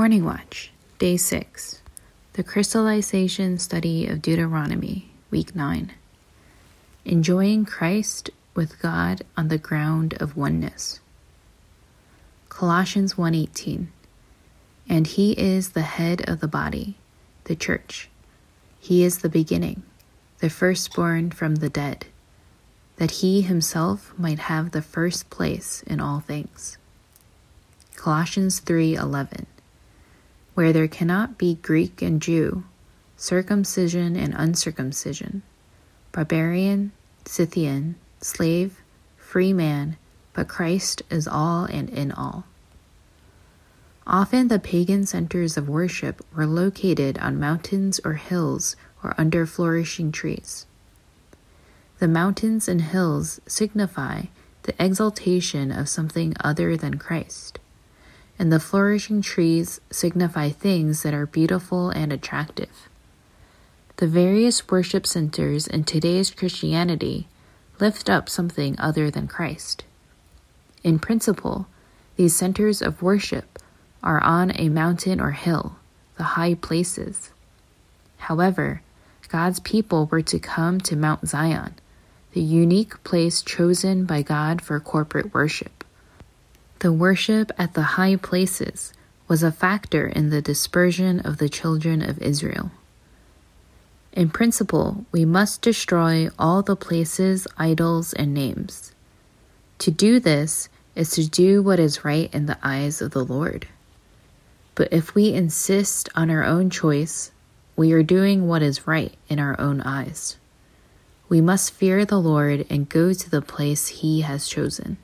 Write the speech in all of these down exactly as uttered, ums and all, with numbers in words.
Morning Watch, Day six, The Crystallization Study of Deuteronomy, Week nine. Enjoying Christ with God on the Ground of Oneness. Colossians one eighteen. And he is the head of the body, the church. He is the beginning, the firstborn from the dead, that he himself might have the first place in all things. Colossians three eleven. Where there cannot be Greek and Jew, circumcision and uncircumcision, barbarian, Scythian, slave, free man, but Christ is all and in all. Often the pagan centers of worship were located on mountains or hills or under flourishing trees. The mountains and hills signify the exaltation of something other than Christ, and the flourishing trees signify things that are beautiful and attractive. The various worship centers in today's Christianity lift up something other than Christ. In principle, these centers of worship are on a mountain or hill, the high places. However, God's people were to come to Mount Zion, the unique place chosen by God for corporate worship. The worship at the high places was a factor in the dispersion of the children of Israel. In principle, we must destroy all the places, idols, and names. To do this is to do what is right in the eyes of the Lord. But if we insist on our own choice, we are doing what is right in our own eyes. We must fear the Lord and go to the place he has chosen.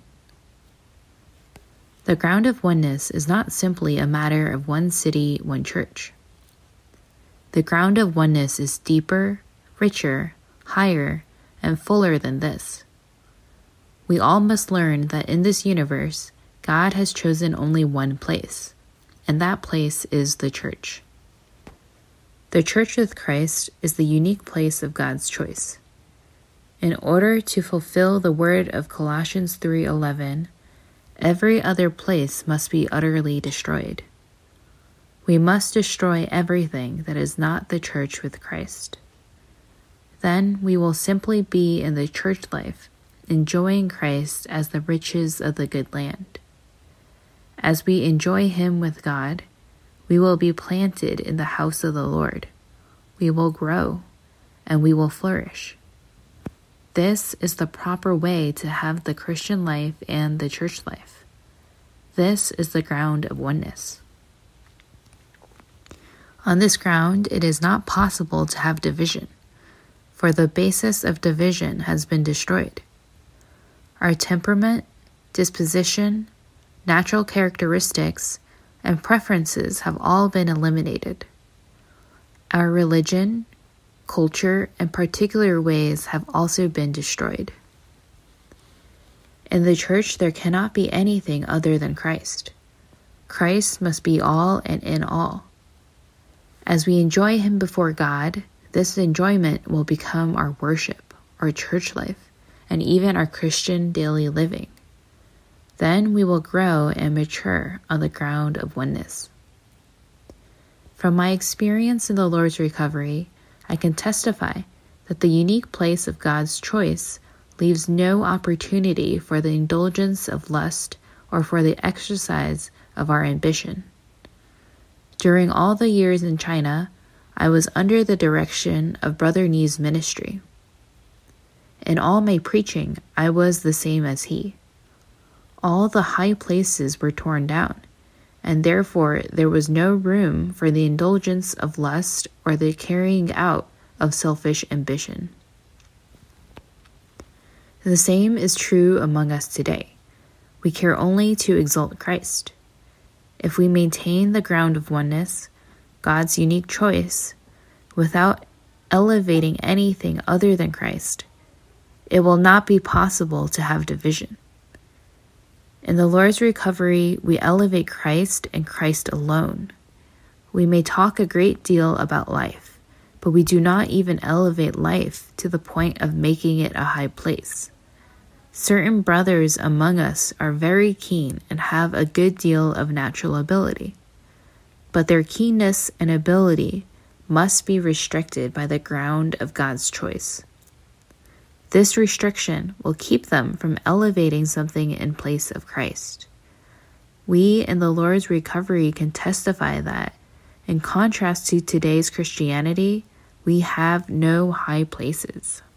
The ground of oneness is not simply a matter of one city, one church. The ground of oneness is deeper, richer, higher, and fuller than this. We all must learn that in this universe, God has chosen only one place, and that place is the church. The church with Christ is the unique place of God's choice. In order to fulfill the word of Colossians three eleven, every other place must be utterly destroyed. We must destroy everything that is not the church with Christ. Then we will simply be in the church life, enjoying Christ as the riches of the good land. As we enjoy him with God, we will be planted in the house of the Lord. We will grow, and we will flourish. This is the proper way to have the Christian life and the church life. This is the ground of oneness. On this ground, it is not possible to have division, for the basis of division has been destroyed. Our temperament, disposition, natural characteristics, and preferences have all been eliminated. Our religion, culture, and particular ways have also been destroyed. In the church, there cannot be anything other than Christ. Christ must be all and in all. As we enjoy him before God, this enjoyment will become our worship, our church life, and even our Christian daily living. Then we will grow and mature on the ground of oneness. From my experience in the Lord's recovery, I can testify that the unique place of God's choice leaves no opportunity for the indulgence of lust or for the exercise of our ambition. During all the years in China, I was under the direction of Brother Ni's ministry. In all my preaching, I was the same as he. All the high places were torn down, and therefore there was no room for the indulgence of lust or the carrying out of selfish ambition. The same is true among us today. We care only to exalt Christ. If we maintain the ground of oneness, God's unique choice, without elevating anything other than Christ, it will not be possible to have division. In the Lord's recovery, we elevate Christ and Christ alone. We may talk a great deal about life, but we do not even elevate life to the point of making it a high place. Certain brothers among us are very keen and have a good deal of natural ability. but their keenness and ability must be restricted by the ground of God's choice. This restriction will keep them from elevating something in place of Christ. We in the Lord's recovery can testify that, in contrast to today's Christianity, we have no high places.